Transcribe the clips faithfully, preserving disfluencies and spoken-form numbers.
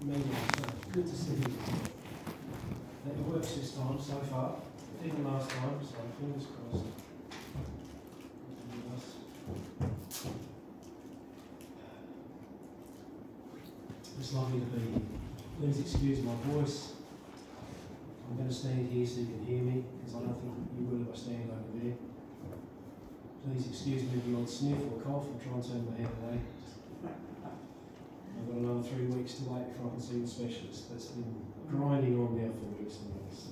meeting. So good to see you. That it works this time so far. It didn't last time, so fingers crossed. It's lovely to be here. Please excuse my voice. I'm going to stand here so you can hear me, because I don't think you will if I stand over there. Please excuse me the odd sniff or cough. I'm trying to turn my head away. I've got another three weeks to wait before I can see the specialist. That's been grinding on now for weeks and weeks.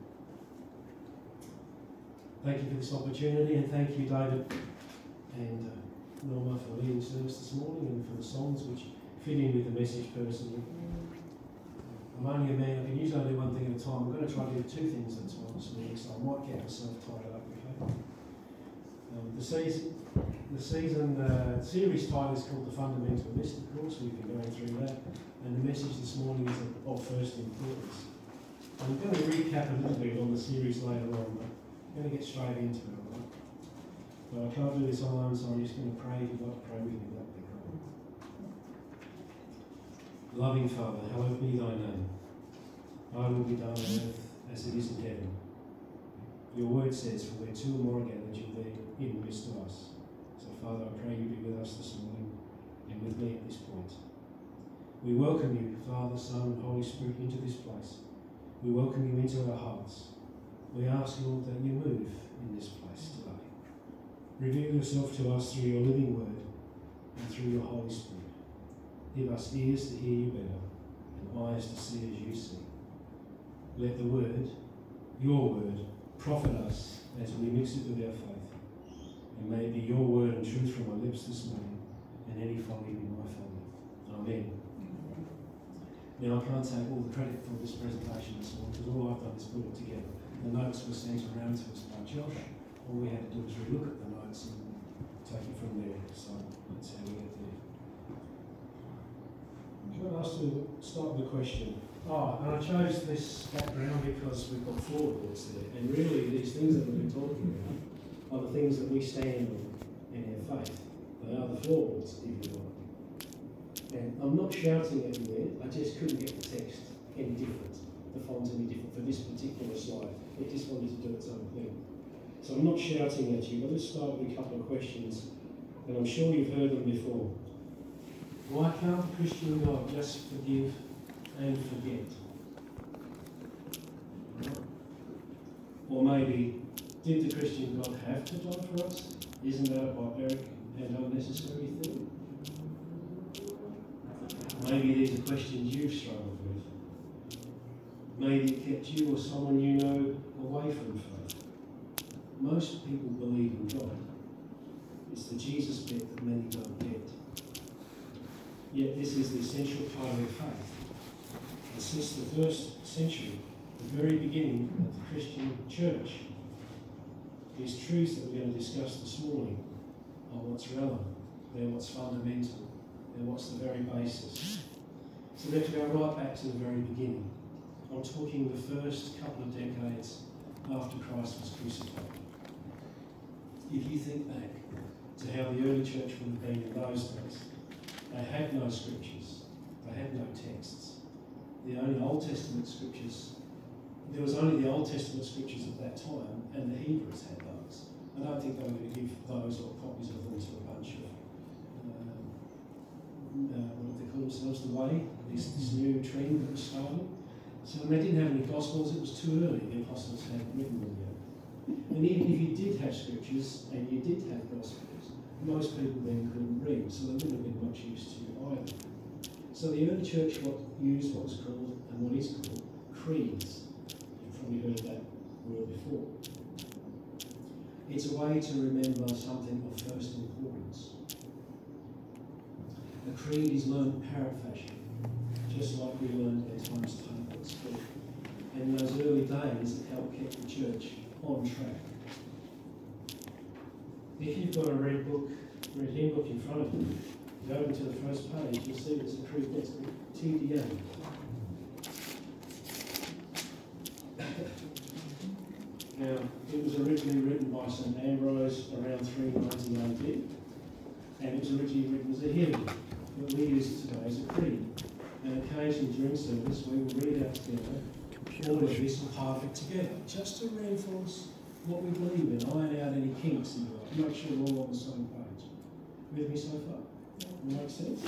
Thank you for this opportunity, and thank you, David and uh, Norma, for leading service this morning and for the songs which fit in with the message personally. I'm only a man, I can usually do one thing at a time. I'm going to try to do two things at a time this morning, so I might get myself tied up, okay? Um, the season, the season uh, series title is called The Fundamentalist, of course, we've been going through that, and the message this morning is of first importance. I'm going to recap a little bit on the series later on, but I'm going to get straight into it, all right? But I can't do this alone, so I'm just going to pray. If you'd like to pray with me, that'd be great. Loving Father, hallowed be thy name. Thy will be done on earth as it is in heaven. Your word says, for where two or more are gathered, you're there in the midst of us. So, Father, I pray you be with us this morning and with me at this point. We welcome you, Father, Son, and Holy Spirit, into this place. We welcome you into our hearts. We ask, Lord, that you move in this place today. Reveal yourself to us through your living word and through your Holy Spirit. Give us ears to hear you better and eyes to see as you see. Let the word, your word, profit us as we mix it with our faith. And may it be your word and truth from our lips this morning, and any folly be my folly. Amen. Now, I can't take all the credit for this presentation this morning, because all I've done is put it together. The notes were sent around to us by Josh. All we had to do was relook at the notes and take it from there. So that's how we get there. Can I ask to start with a question? Oh, and I chose this background because we've got floorboards there, and really these things that we've been talking about are the things that we stand on in our faith. They are the floorboards, if you like. And I'm not shouting at you there, I just couldn't get the text any different, the font any different for this particular slide. It just wanted to do its own thing. So I'm not shouting at you, but let's start with a couple of questions, and I'm sure you've heard them before. Why can't the Christian God just forgive and forget? Or maybe, did the Christian God have to die for us? Isn't that a barbaric and unnecessary thing? Maybe these are questions you've struggled with. Maybe it kept you or someone you know away from faith. Most people believe in God. It's the Jesus bit that many don't get. Yet this is the essential part of faith. And since the first century, the very beginning of the Christian church, these truths that we're going to discuss this morning are what's relevant, they're what's fundamental, they're what's the very basis. So we have to go right back to the very beginning. I'm talking the first couple of decades after Christ was crucified. If you think back to how the early church would have been in those days, they had no scriptures, they had no texts. The only Old Testament scriptures, there was only the Old Testament scriptures at that time, and the Hebrews had those. I don't think they were going to give those or copies of them to a bunch of, uh, uh, what do they call themselves, the Way, this, this new trend that was starting. So when they didn't have any Gospels, it was too early, the apostles hadn't written them yet. And even if you did have scriptures, and you did have Gospels, most people then couldn't read, so they wouldn't have been much use to you either. So the early church what used what was called, and what is called, creeds. You've probably heard that word before. It's a way to remember something of first importance. A creed is learned parrot fashion, just like we learned at times table at school. And in those early days, it helped keep the church on track. If you've got a red book, red hymn book in front of you, you go to the first page, you'll see there's a creed next to T D A. Now, it was originally written by Saint Ambrose around three ninety A D, and it was originally written as a hymn, but we use it today as a creed. And it occasion during service, we will read out together all of this and part of it together, just to reinforce what we believe in, iron out any kinks in your life, make sure we're all on the same page. With me so far? That makes sense?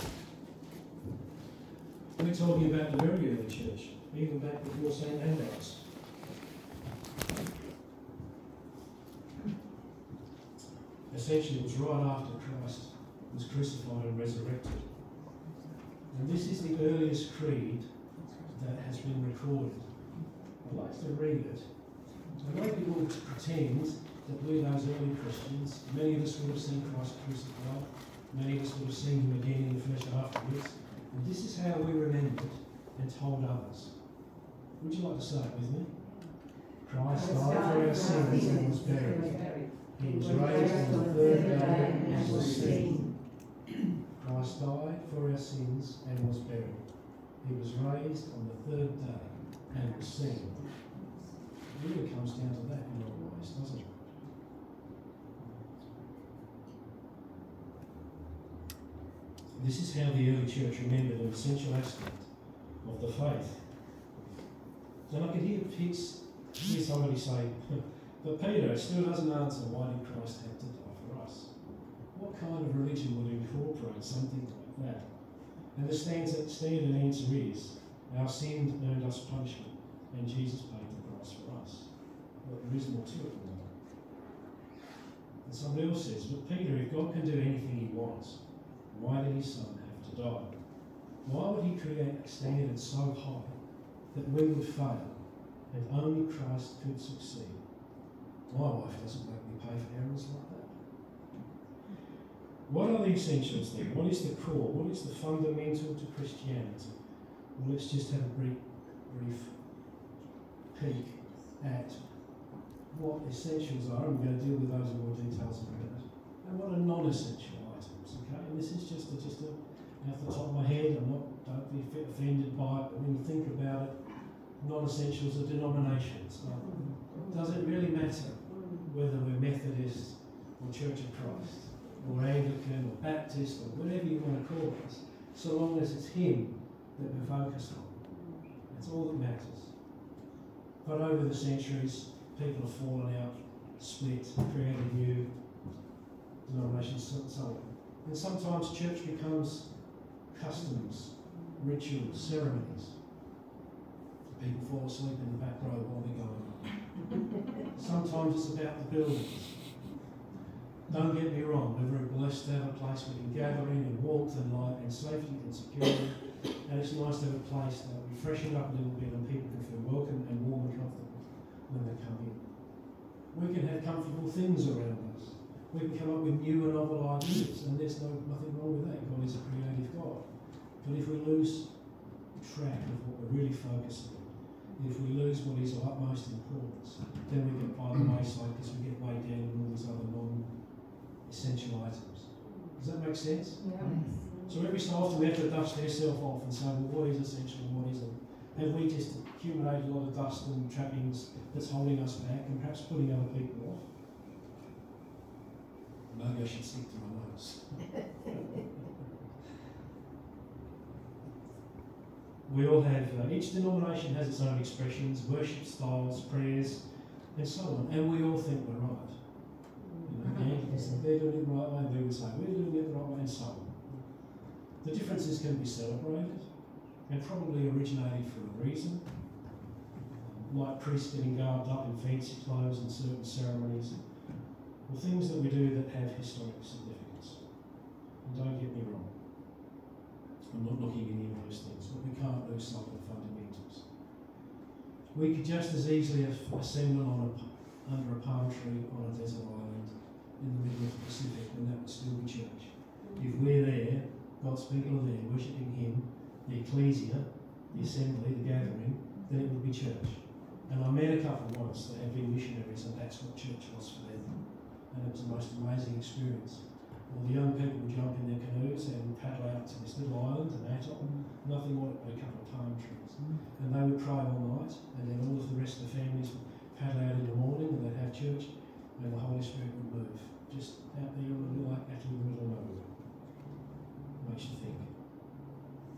We're talking about the very early church, even back before Saint Ambrose. Essentially, it was right after Christ was crucified and resurrected. And this is the earliest creed that has been recorded. I'd like to read it. I want people to pretend that we're those early Christians. Many of us would have seen Christ crucified. Many of us would have seen him again in the flesh afterwards. And this is how we remembered and told others. Would you like to say it with me? Christ died for our sins and was buried. He was raised on the third day and was seen. Christ died for our sins and was buried. He was raised on the third day and was seen. It really comes down to that in a lot of ways, doesn't it? This is how the early church remembered an essential aspect of the faith. And I could hear, hear somebody say, but Peter, it still doesn't answer why did Christ have to die for us? What kind of religion would incorporate something like that? And the standard, standard answer is, our sin earned us punishment, and Jesus paid the price for us. Well, there is more to it than that. And somebody else says, but Peter, if God can do anything he wants, why did his son have to die? Why would he create a standard so high that we would fail and only Christ could succeed? My wife doesn't make me pay for errors like that. What are the essentials then? What is the core? What is the fundamental to Christianity? Well, let's just have a brief, brief peek at what essentials are, and we're going to deal with those in more details in a minute, and what are non-essential items, okay? And this is just a, just a, off the top of my head, I'm not, don't be offended by it, but when you think about it, non-essentials are denominations. Like, does it really matter whether we're Methodist or Church of Christ or Anglican or Baptist or whatever you want to call us, so long as it's him that we're focused on? That's all that matters. But over the centuries, people have fallen out, split, created new denominations, and so on. And sometimes church becomes customs, rituals, ceremonies. People fall asleep in the back row while they're going on. Sometimes it's about the buildings. Don't get me wrong, we're very blessed to have a place we can gather in in warmth and light and safety and security. And it's nice to have a place that we freshen up a little bit and people can feel welcome and warm and comfortable when they come in. We can have comfortable things around us. We can come up with new and novel ideas, and there's no nothing wrong with that. God is a creative God. But if we lose track of what we're really focusing on, if we lose what is of utmost importance, then we get by the wayside because we get weighed down with all these other non-essential items. Does that make sense? Yeah. So every so often we have to dust ourselves off and say, well, what is essential and what isn't? Have we just accumulated a lot of dust and trappings that's holding us back and perhaps putting other people off? Maybe I should stick to my notes. We all have, uh, each denomination has its own expressions, worship styles, prayers, and so on, and we all think we're right. You know, the Anglicans think they're doing it the right way, and we would say we're doing it the right way, and so on. The differences can be celebrated, and probably originated for a reason, like priests getting garbed up in fancy clothes in certain ceremonies, or things that we do that have historic significance. And don't get me wrong, I'm not looking at any of those things, but we can't lose sight of the fundamentals. We could just as easily have assembled on a, under a palm tree on a desert island in the middle of the Pacific, and that would still be church. If we're there, God's people are there worshipping him, the ecclesia, the assembly, the gathering, then it would be church. And I met a couple once that had been missionaries, and that's what church was for them. And it was the most amazing experience. All the young people would jump in their canoes and paddle out to this little island, an atoll, nothing more than a couple of palm trees. And they would pray all night, and then all of the rest of the families would paddle out in the morning, and they'd have church, and the Holy Spirit would move. Just out there on a little atoll in the middle of nowhere. Makes you think.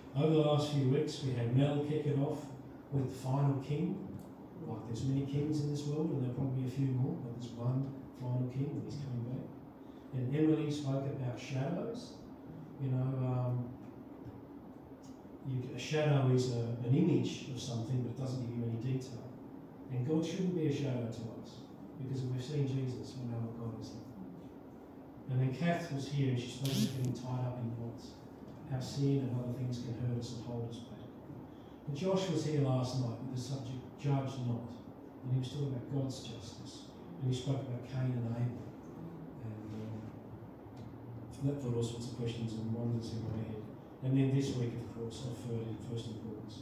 Over the last few weeks, we had Mel kick it off with Final King. Like there's many kings in this world, and there'll probably be a few more, but there's one final king and he's coming back. And Emily spoke about shadows. You know, um, you, a shadow is a, an image of something, but it doesn't give you any detail. And God shouldn't be a shadow to us, because if we've seen Jesus, we know what God is like. And then Kath was here, and she spoke about getting tied up in knots, how sin and other things can hurt us and hold us back. And Josh was here last night with the subject, judge not. And he was talking about God's justice. And he spoke about Cain and Abel. And um, that put all sorts of questions and wonders in my head. And then this week, of course, of first importance.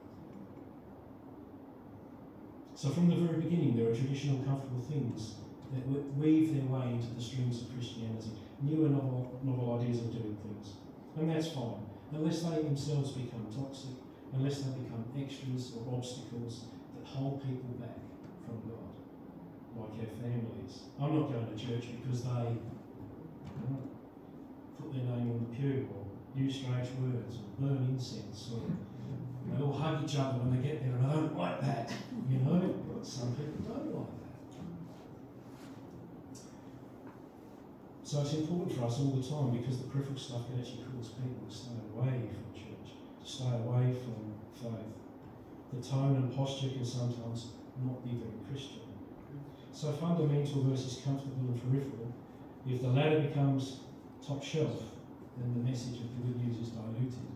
So from the very beginning, there are traditional, comfortable things that weave their way into the streams of Christianity. New and novel, novel ideas of doing things. And that's fine. Unless they themselves become toxic, unless they become extras or obstacles that hold people back from God, like our families. I'm not going to church because they you know, put their name on the pew or use strange words or burn incense or they all hug each other when they get there, and I don't like that. You know, but some people don't like that. So it's important for us all the time, because the peripheral stuff can actually cause people to stay away from church, to stay away from faith. The tone and posture can sometimes not be very Christian. So fundamental versus comfortable and peripheral, if the latter becomes top shelf, then the message of the good news is diluted,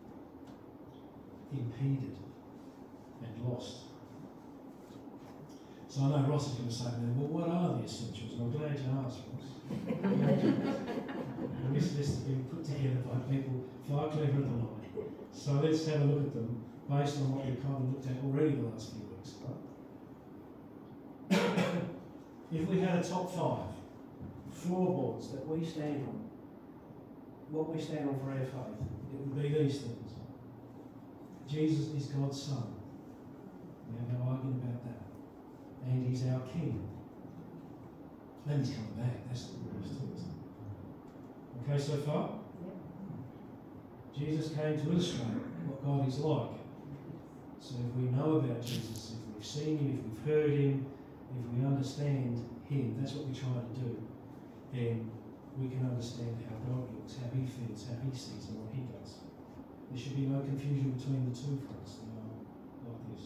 impeded, and lost. So I know Ross is going to say to me, well, what are the essentials? And I'm glad you asked, Ross. This list has been put together by people far cleverer than I. So let's have a look at them based on what we've kind of looked at already the last few weeks. Right? If we had a top five floorboards that we stand on, what we stand on for our faith, it would be these things. Jesus is God's Son. We have no argument about that. And He's our King. And He's coming back. That's the worst thing, isn't it? Okay, so far? Yep. Jesus came to illustrate what God is like. So if we know about Jesus, if we've seen Him, if we've heard Him, if we understand Him, that's what we try to do, then we can understand how God looks, how He feels, how He sees, and what He does. There should be no confusion between the two for us. They are like this.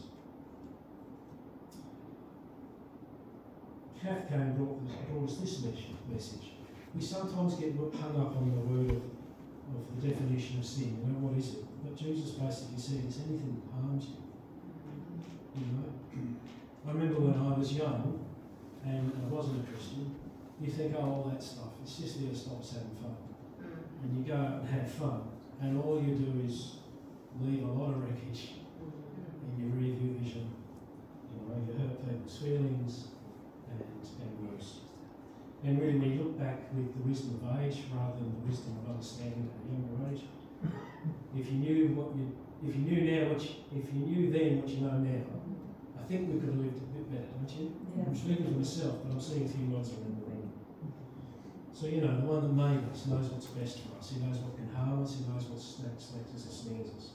Kath came and brought, brought us this message. We sometimes get hung up on the word of, of the definition of sin. You know, what is it? But Jesus basically said it's anything that harms you. You know? I remember when I was young and I wasn't a Christian, you think, oh, all that stuff, it's just there to stop us having fun. And you go out and have fun, and all you do is leave a lot of wreckage in your rear view vision. You know, you hurt people's feelings and, and worse. And really, when you look back with the wisdom of age rather than the wisdom of understanding at a younger age, if you knew what you, if you knew now what you, if you knew then what you know now, I think we could have lived a bit better, don't you? Yeah. I'm speaking for myself, but I'm seeing a few nods around the room. So, you know, the one that made us knows what's best for us. He knows what can harm us. He knows what snakes us and snares us.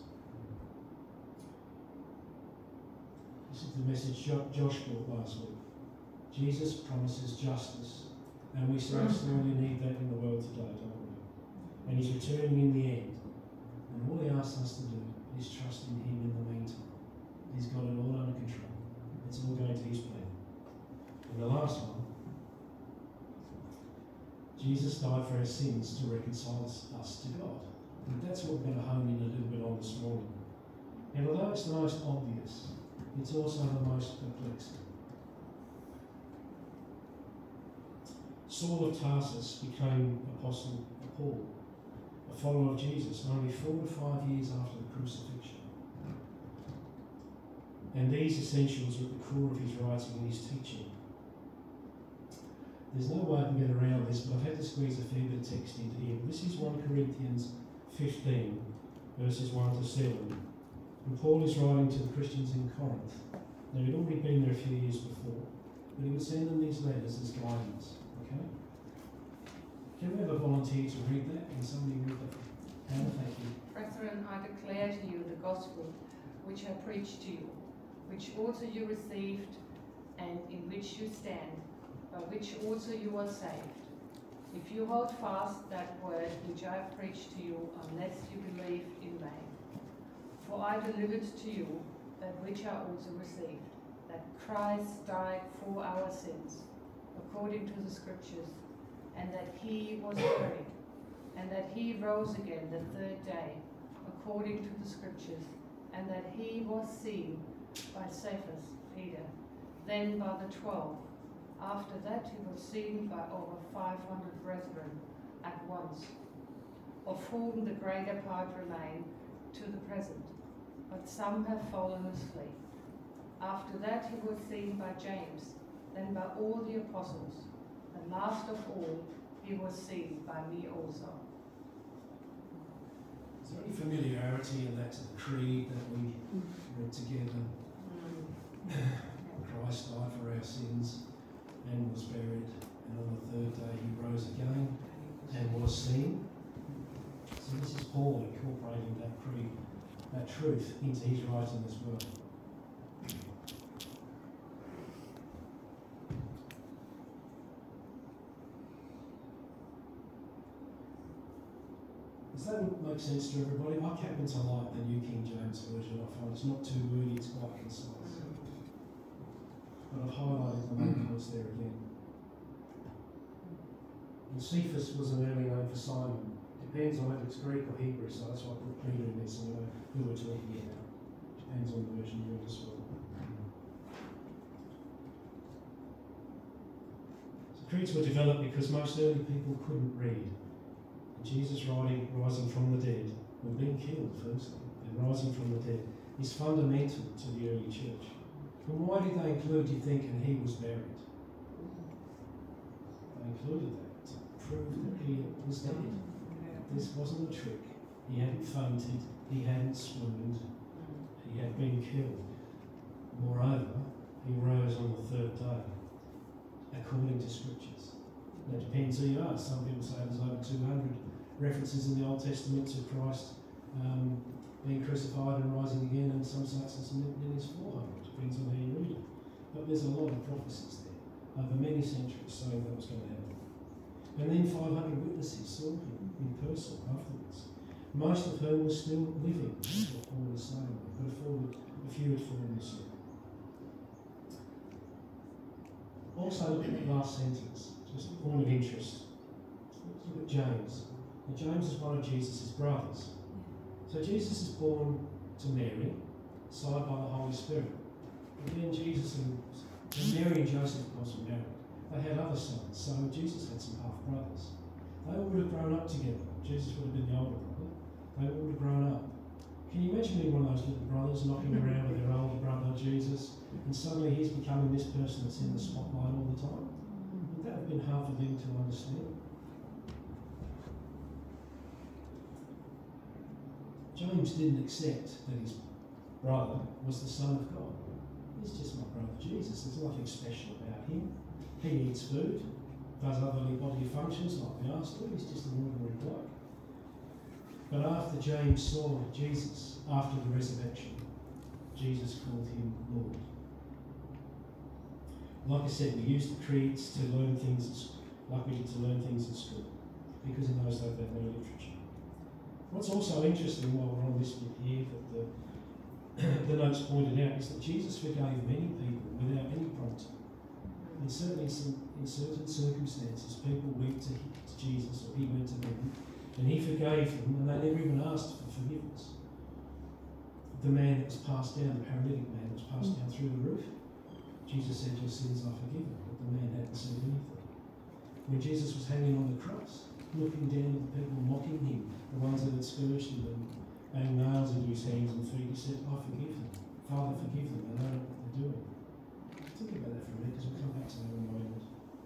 This is the message Josh brought last week. Jesus promises justice, and we so sorely need that in the world today, don't we? And He's returning in the end. And all He asks us to do is trust in Him in the meantime. He's got it all under control. It's all going to His plan. And the last one, Jesus died for our sins to reconcile us to God. And that's what we're going to hone in a little bit on this morning. And although it's the most obvious, it's also the most perplexing. Saul of Tarsus became Apostle Paul, a follower of Jesus, only four to five years after the crucifixion. And these essentials are at the core of his writing and his teaching. There's no way I can get around this, but I've had to squeeze a fair bit of text into here. This is First Corinthians fifteen, verses one to seven. And Paul is writing to the Christians in Corinth. Now, he'd already been there a few years before, but he would send them these letters as guidance. Okay? Can we have a volunteer to read that? Can somebody read that? Hannah, thank you. Brethren, I declare to you the gospel which I preached to you, which also you received, and in which you stand, by which also you are saved, if you hold fast that word which I have preached to you, unless you believe in vain. For I delivered to you that which I also received, that Christ died for our sins, according to the Scriptures, and that he was buried, and that he rose again the third day, according to the Scriptures, and that he was seen by Cephas, Peter, then by the twelve. After that he was seen by over five hundred brethren at once, of whom the greater part remain to the present, but some have fallen asleep. After that he was seen by James, then by all the apostles, and last of all he was seen by me also. Is there any familiarity in that to the creed that we read together? Christ died for our sins and was buried, and on the third day he rose again and was seen. So this is Paul incorporating that creed, that truth into his writing as well. Does that make sense to everybody? I happen to like the New King James Version. I find it's not too wordy, it's quite concise. But I've highlighted the main points there again. And Cephas was an early name for Simon. Depends on whether it's Greek or Hebrew, so that's why I put Peter in there so we know who we're talking about. Depends on the version you read as well. So creeds were developed because most early people couldn't read. And Jesus writing, rising from the dead, or being killed firstly, and rising from the dead, is fundamental to the early church. And why did they include, do you think, and he was buried? They included that to prove that he was dead. This wasn't a trick. He hadn't fainted, he hadn't swooned, he had been killed. Moreover, he rose on the third day, according to Scriptures. Now, it depends who you ask. Some people say there's over two hundred references in the Old Testament to Christ um, being crucified and rising again, and some say it's nearly four hundred. Depends on how you read it. But there's a lot of prophecies there over many centuries saying that was going to happen. And then five hundred witnesses saw him in person afterwards, most of whom were still living. That's what Paul is saying. But a few had fallen asleep. Also, look at the last sentence, just a point of interest. Let's look at James. Now, James is one of Jesus' brothers. So Jesus is born to Mary, side by the Holy Spirit. And then Jesus and, and Mary and Joseph, of course, were married. They had other sons, so Jesus had some half-brothers. They all would have grown up together. Jesus would have been the older brother. They all would have grown up. Can you imagine being one of those little brothers knocking around with their older brother, Jesus, and suddenly he's becoming this person that's in the spotlight all the time? Would that have been hard for them to understand? James didn't accept that his brother was the Son of God. He's just my brother Jesus. There's nothing special about him. He eats food, does other bodily functions like we asked him. He's just an ordinary bloke. But after James saw Jesus, after the resurrection, Jesus called him Lord. Like I said, we use the creeds to learn things, like we did to learn things in school, because in those days they had no literature. What's also interesting while we're on this bit here, that the, the notes pointed out, is that Jesus forgave many people without any prompting. And certainly some, in certain circumstances, people went to, to Jesus, or he went to them, and he forgave them, and they never even asked for forgiveness. The man that was passed down, the paralytic man that was passed down through the roof, Jesus said, your sins are forgiven, but the man hadn't said anything. When Jesus was hanging on the cross, looking down at the people mocking him, the ones that had scourged him and banged nails into his hands and feet, he said, I forgive them. Father, forgive them. They don't know what they're doing. Think about that for a minute, because we'll come back to that in a moment.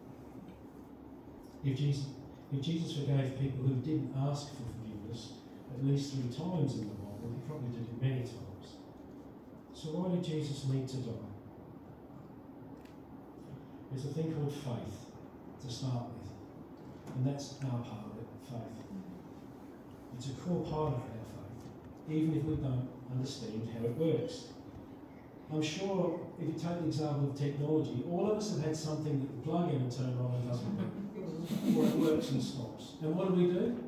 If Jesus, if Jesus forgave people who didn't ask for forgiveness at least three times in the Bible, he probably did it many times. So why did Jesus need to die? There's a thing called faith to start with, and that's our part of it, faith. It's a core part of our faith. even if we don't understand how it works. I'm sure if you take the example of technology, all of us have had something that you plug in and turn on and doesn't work, or it works and stops. And what do we do?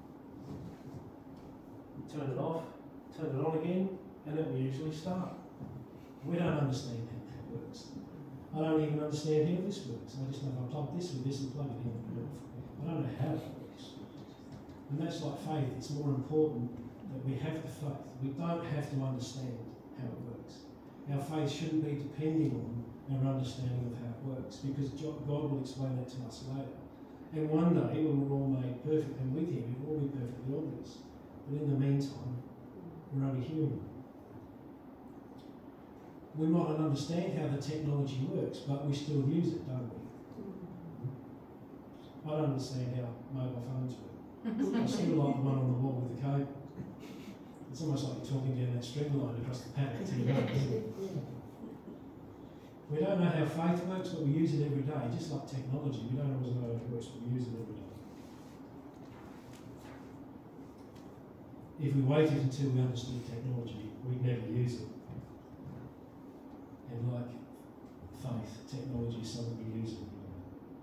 Turn it off, turn it on again, and it will usually start. We don't understand how that works. I don't even understand how this works. I just know if I plug this with this and plug it in and off. I don't know how it works. And that's like faith. It's more important that we have the faith. We don't have to understand how it works. Our faith shouldn't be depending on our understanding of how it works, because God will explain that to us later. And one day, when we're all made perfect and with Him, it will all be perfectly obvious. But in the meantime, we're only human. We might not understand how the technology works, but we still use it, don't we? I don't understand how mobile phones work. I still like the one on the wall with the cable. It's almost like you're talking down that string line across the paddock to your nose. We don't know how faith works, but we use it every day. Just like technology, we don't always know how it works, but we use it every day. If we waited until we understood technology, we'd never use it. And like faith, technology is something we use every day.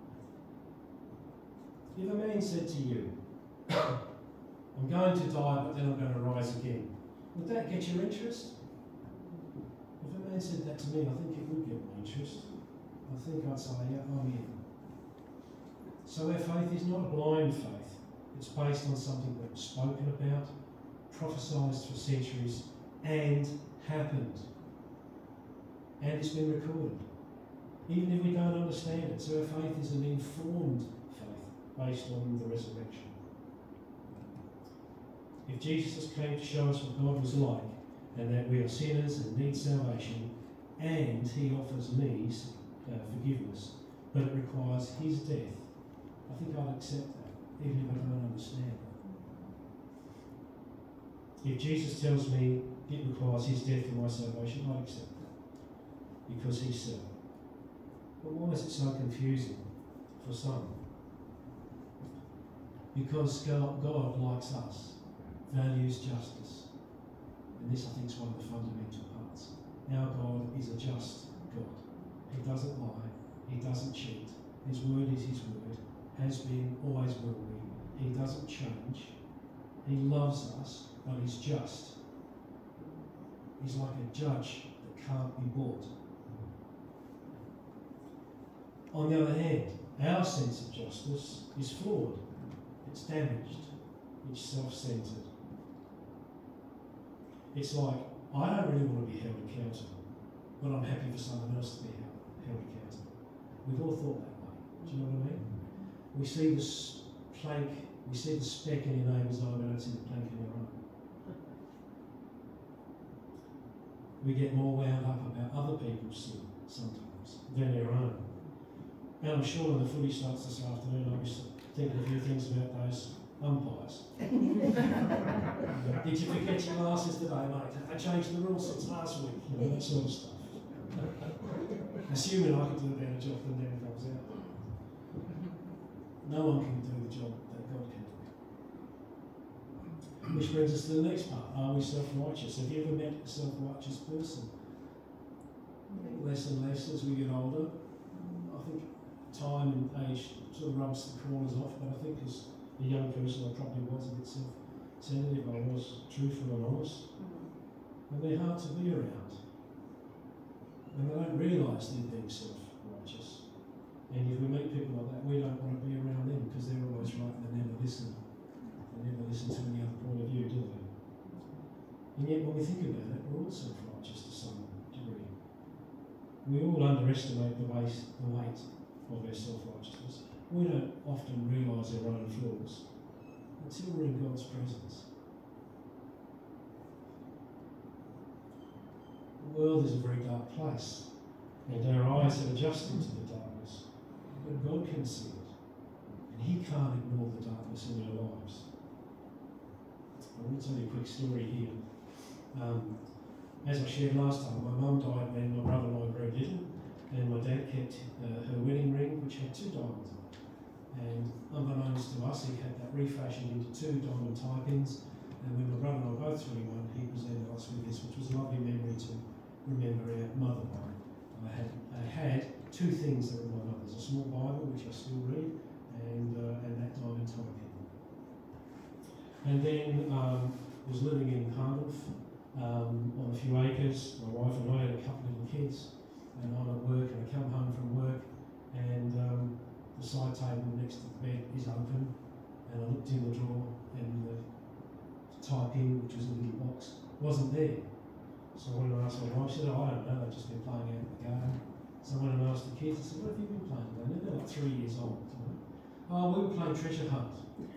If a man said to you, I'm going to die, but then I'm going to rise again, would that get your interest? If a man said that to me, I think it would get my interest. I think I'd say, yeah, I'm in. So our faith is not a blind faith. It's based on something that was spoken about, prophesied for centuries, and happened. And it's been recorded, even if we don't understand it. So our faith is an informed faith based on the resurrection. If Jesus came to show us what God was like, and that we are sinners and need salvation, and He offers me uh, forgiveness, but it requires His death, I think I'd accept that, even if I don't understand it. If Jesus tells me it requires His death for my salvation, I'd accept that, because He said it. But why is it so confusing for some? Because God, God likes us, values justice. And this, I think, is one of the fundamental parts. Our God is a just God. He doesn't lie. He doesn't cheat. His word is His word. Has been, always will be. He doesn't change. He loves us, but He's just. He's like a judge that can't be bought. On the other hand, our sense of justice is flawed. It's damaged. It's self-centred. It's like, I don't really want to be held accountable, but I'm happy for someone else to be held accountable. We've all thought that way. Do you know what I mean? We see this plank, we see the speck in your neighbour's eye, we don't see the plank in our own. We get more wound up about other people's sin sometimes than our own. And I'm sure when the footy starts this afternoon, I'll be thinking a few things about those umpires. Did you forget your glasses today, mate? I changed the rules since last week, you know, that sort of stuff. Assuming I could do a better job than them if I was out. No one can do the job that God can do. Which brings us to the next part. Are we self-righteous? Have you ever met a self-righteous person? I think less and less as we get older. I think time and age sort of rubs the corners off, but I think as a young person I probably was a bit self-centered if I was truthful and honest. And they're hard to be around. And they don't realise they're being self-righteous. And if we meet people like that, we don't want to be around them because they're always right and they never listen. They never listen to any other point of view, do they? And yet when we think about it, we're all self-righteous to some degree. We all underestimate the weight, the weight of our self-righteousness. We don't often realise our own flaws until we're in God's presence. The world is a very dark place, and our eyes have adjusted to the darkness. But God can see it, and He can't ignore the darkness in our lives. I want to tell you a quick story here. Um, as I shared last time, my mum died when my brother and I were very little, and my dad kept uh, her wedding ring, which had two diamonds on it. And unbeknownst to us, he had that refashioned into two diamond tie pins, And when my brother and I were both twenty-one, he presented us with this, which was a lovely memory to remember our mother by. I had, I had two things that were my mother's, a small Bible, which I still read, and, uh, and that diamond timekeeper. And then um, was living in Hahndorf um, on a few acres. My wife and I had a couple of little kids, and I'm at work, and I come home from work, and um, the side table next to the bed is open, and I looked in the drawer, and the type in, which was a little box, wasn't there. So I went and asked my wife, she said, oh, I don't know, they've just been playing out in the garden. So I went and asked the kids, I said, what have you been playing today? They're like three years old. You know? Oh, we were playing treasure hunt.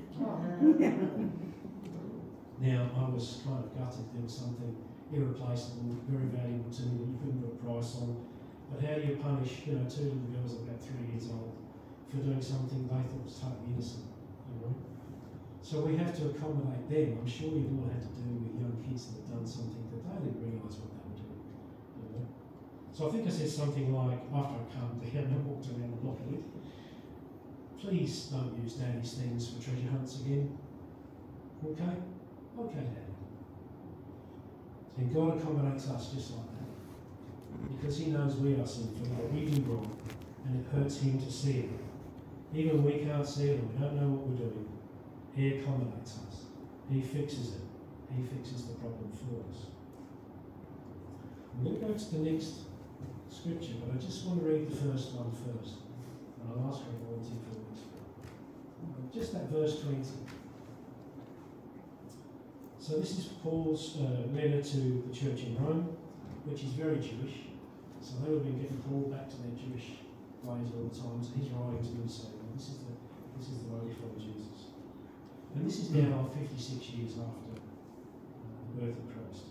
Now, I was kind of gutted. There was something irreplaceable, very valuable to me that you couldn't put a price on. But how do you punish, you know, two little girls about three years old for doing something they thought was totally innocent, you know? So we have to accommodate them. I'm sure you've all had to do with young kids that have done something that they didn't realise what they were doing, you know? So I think I said something like, after I calmed down and walked around the block a bit, please don't use Daddy's things for treasure hunts again. Okay? Okay, Daddy. And God accommodates us just like that. Because he knows we are sinful, that we do wrong, and it hurts him to see it. Even when we can't see it and we don't know what we're doing, he accommodates us. He fixes it. He fixes the problem for us. I'm going to go to the next scripture, but I just want to read the first one first. And I'll ask for a volunteer for the next one. Just that verse twenty. So this is Paul's uh, letter to the church in Rome, which is very Jewish. So they would have been getting called back to their Jewish ways all the time. So he's writing to them saying, well, this is the this is the way we follow Jesus. And this is now fifty-six years after uh, the birth of Christ.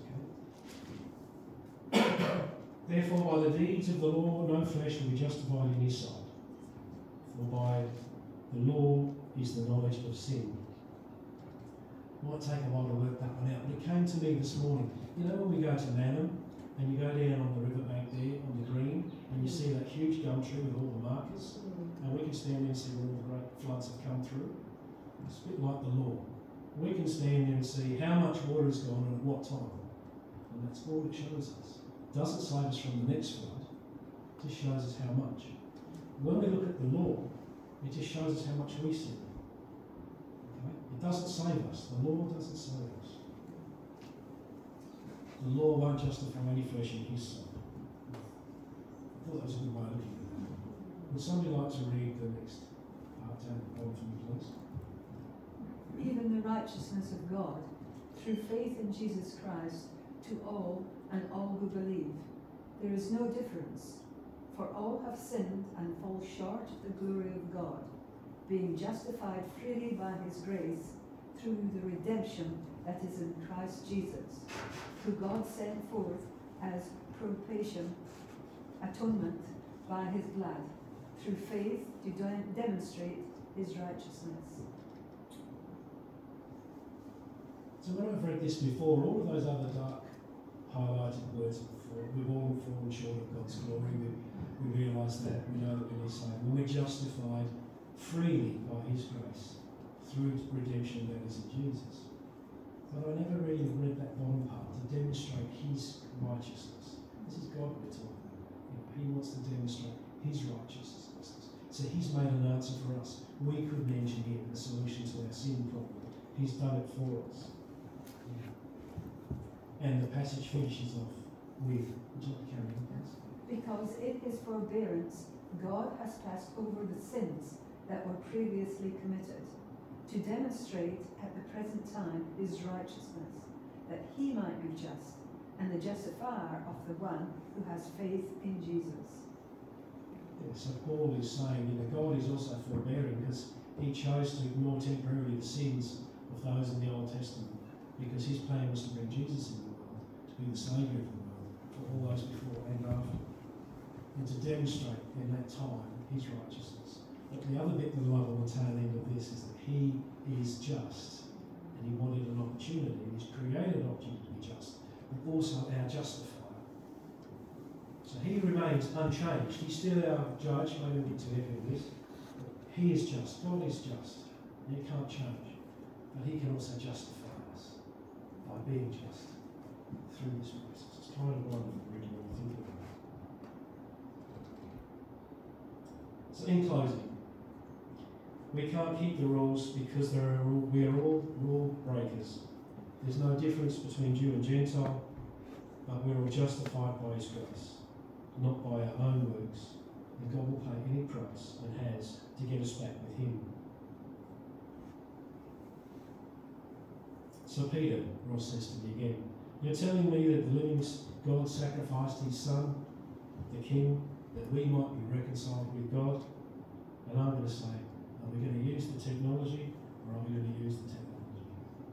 Okay? Therefore, by the deeds of the law, no flesh will be justified in his sight. For by the law is the knowledge of sin. It might take a while to work that one out, but it came to me this morning. You know when we go to Lanham, and you go down on the riverbank there, on the green, and you see that huge gum tree with all the markers, and we can stand there and see where all the great floods have come through. It's a bit like the law. We can stand there and see how much water has gone and at what time. And that's all it shows us. It doesn't save us from the next flood, it just shows us how much. When we look at the law, it just shows us how much we sin. Okay? It doesn't save us. The law doesn't save us. The law won't justify any flesh in his sight. I thought that was a good way of looking at that. Would somebody like to read the next part down the bottom for me, please? Even the righteousness of God, through faith in Jesus Christ, to all and all who believe. There is no difference, for all have sinned and fall short of the glory of God, being justified freely by his grace through the redemption that is in Christ Jesus, who God sent forth as propitiation, atonement by his blood, through faith to de- demonstrate his righteousness. So when I've read this before, all of those other dark highlighted words before, we've all fallen short of God's glory. We, we realise that, we know that we're saved. When we're justified freely by his grace, through redemption that is in Jesus. But I never really read that bottom part, to demonstrate his righteousness. This is God we're talking about. You know, he wants to demonstrate his righteousness. So he's made an answer for us. We couldn't engineer a solution to our sin problem. He's done it for us. And the passage finishes off with, would you like to carry on, please? Because in his forbearance, God has passed over the sins that were previously committed, to demonstrate at the present time his righteousness, that he might be just, and the justifier of the one who has faith in Jesus. Yeah, so Paul is saying, you know, God is also forbearing because he chose to ignore temporarily the sins of those in the Old Testament, because his plan was to bring Jesus in the world, to be the Saviour of the world, for all those before and after, and to demonstrate in that time his righteousness. But the other bit that I love on the tail end of this is that he is just, and he wanted an opportunity, he's created an opportunity to be just, but also our justifier. So he remains unchanged. He's still our judge, maybe a bit too heavy with this, but he is just. God is just, and he can't change. But he can also justify us. being just through this process. It's kind of wonderful, really, when you think about it. So, in closing, we can't keep the rules because there are all, we are all rule breakers. There's no difference between Jew and Gentile, but we're all justified by His grace, not by our own works. And God will pay any price, and has, to get us back with Him. So Peter, Ross says to me again, you're telling me that the living God sacrificed His Son, the King, that we might be reconciled with God? And I'm going to say, are we going to use the technology, or are we going to use the technology?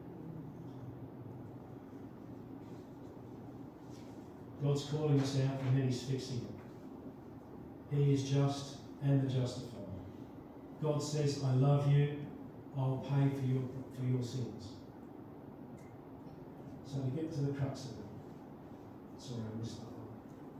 God's calling us out, and then He's fixing it. He is just and the justifier. God says, I love you, I'll pay for your, for your sins. So we get to the crux of it. Sorry, I missed that one.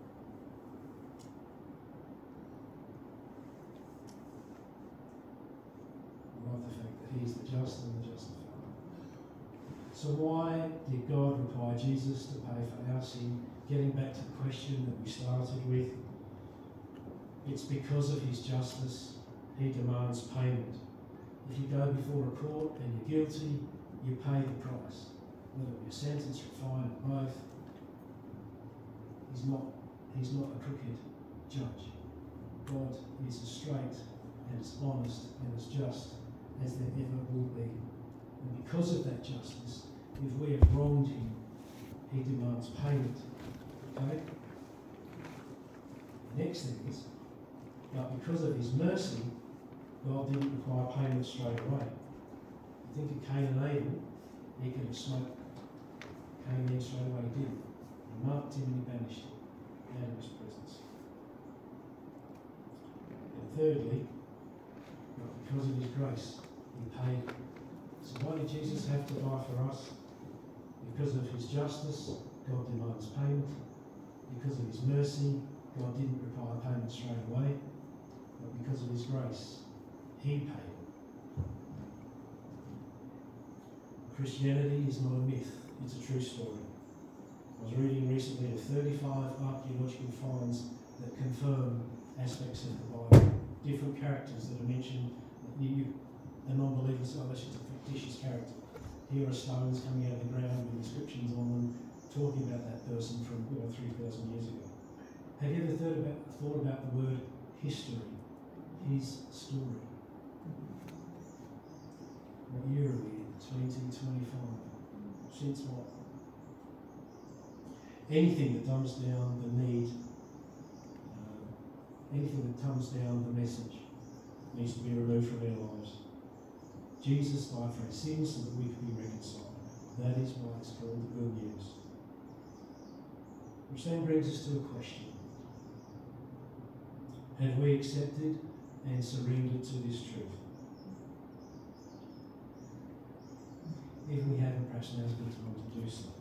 I love the fact that He is the just and the justifier. So why did God require Jesus to pay for our sin? Getting back to the question that we started with, it's because of His justice. He demands payment. If you go before a court and you're guilty, you pay the price. Whether it be a sentence or a fine or both. He's not, he's not a crooked judge. God is as straight and as honest and as just as there ever will be. And because of that justice, if we have wronged Him, He demands payment. Okay? The next thing is, but because of His mercy, God didn't require payment straight away. I think of Cain and Abel, he could have smoked Cain in straight away. He did. He marked him and he banished him out of His presence. And thirdly, because of His grace, He paid. So why did Jesus have to die for us? Because of His justice, God demands payment. Because of His mercy, God didn't require payment straight away. But because of His grace, He paid. Christianity is not a myth, it's a true story. I was reading recently of thirty-five archaeological finds that confirm aspects of the Bible, different characters that are mentioned. You, a non-believer, so that's just a fictitious character. Here are stones coming out of the ground with inscriptions on them, talking about that person from you know, three thousand years ago. Have you ever thought about, thought about the word history? His story. What year are we in? twenty twenty-five. Since what? Anything that dumbs down the need, uh, anything that dumbs down the message needs to be removed from our lives. Jesus died for our sins so that we could be reconciled. That is why it's called the good news. Which then brings us to a question. Have we accepted and surrendered to this truth? If we haven't, perhaps now's a good time to do so.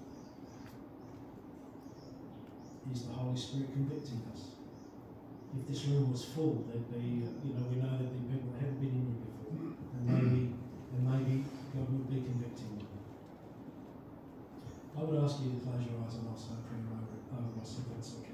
Is the Holy Spirit convicting us? If this room was full, there'd be, uh, you know, we know there'd be people that haven't been in here before, and maybe, and maybe God would be convicting them. I would ask you to close your eyes and I'll say a prayer over, over us if that's okay.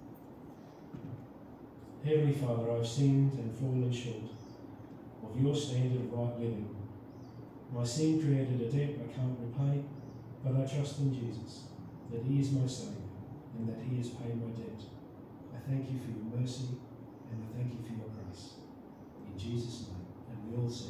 Heavenly Father, I've sinned and fallen short of your standard of right living. My sin created a debt I can't repay, but I trust in Jesus, that He is my Saviour, and that He has paid my debt. I thank You for Your mercy, and I thank You for Your grace. In Jesus' name, and we all say,